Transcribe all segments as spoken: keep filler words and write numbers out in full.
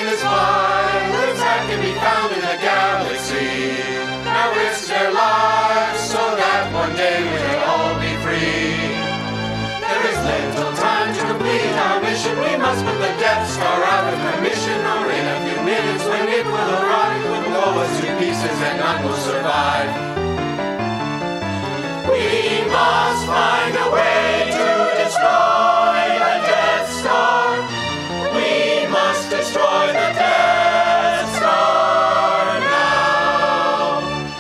endless pilots that can be found in the galaxy now risk their lives so that one day we can all be free. There is little time to complete our mission. We must put the Death Star out of commission, or in a few minutes when it will arrive, it will blow us to pieces and none will survive. We must find a way to destroy the Death Star. We must destroy the Death Star now.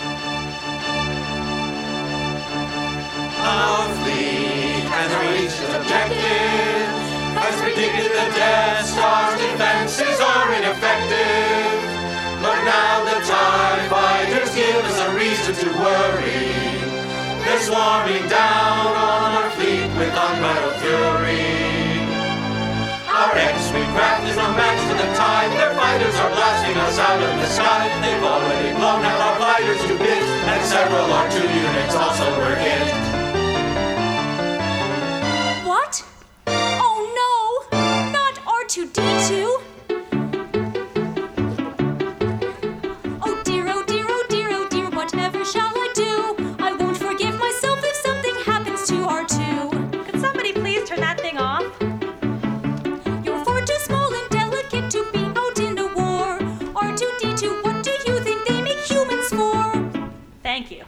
Our fleet has reached its objective. As predicted, the Death Star's defenses are ineffective. But now the TIE fighters give us a reason to worry. They're swarming down on our fleet with unbridled fury. Our X-wing craft is no match for the TIE. Their fighters are blasting us out of the sky. They've already blown out our fighters to bits, and several R two units also were hit. What? Oh no! Not R two D two! Oh dear, oh dear, oh dear, oh dear, whatever shall I do? I won't forgive myself if something happens to R two. Could somebody please turn that thing off? You're far too small and delicate to be out in a war. R two D two, what do you think they make humans for? Thank you.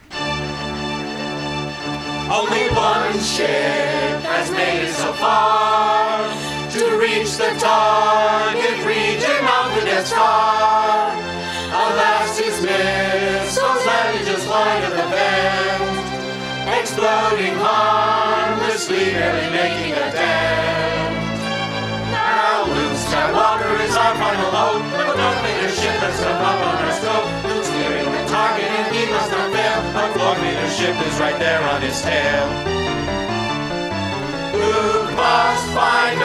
Only one ship has made it so far to reach the target region of the Death Star. Alas, his missiles landed just wide of the bend, exploding harmlessly, barely making a dent. Now Luke Skywalker is our final hope, but don't make a ship that's come up on our scope. Luke's nearing the target and he must not fail. Our Lord leadership is right there on his tail. Luke must find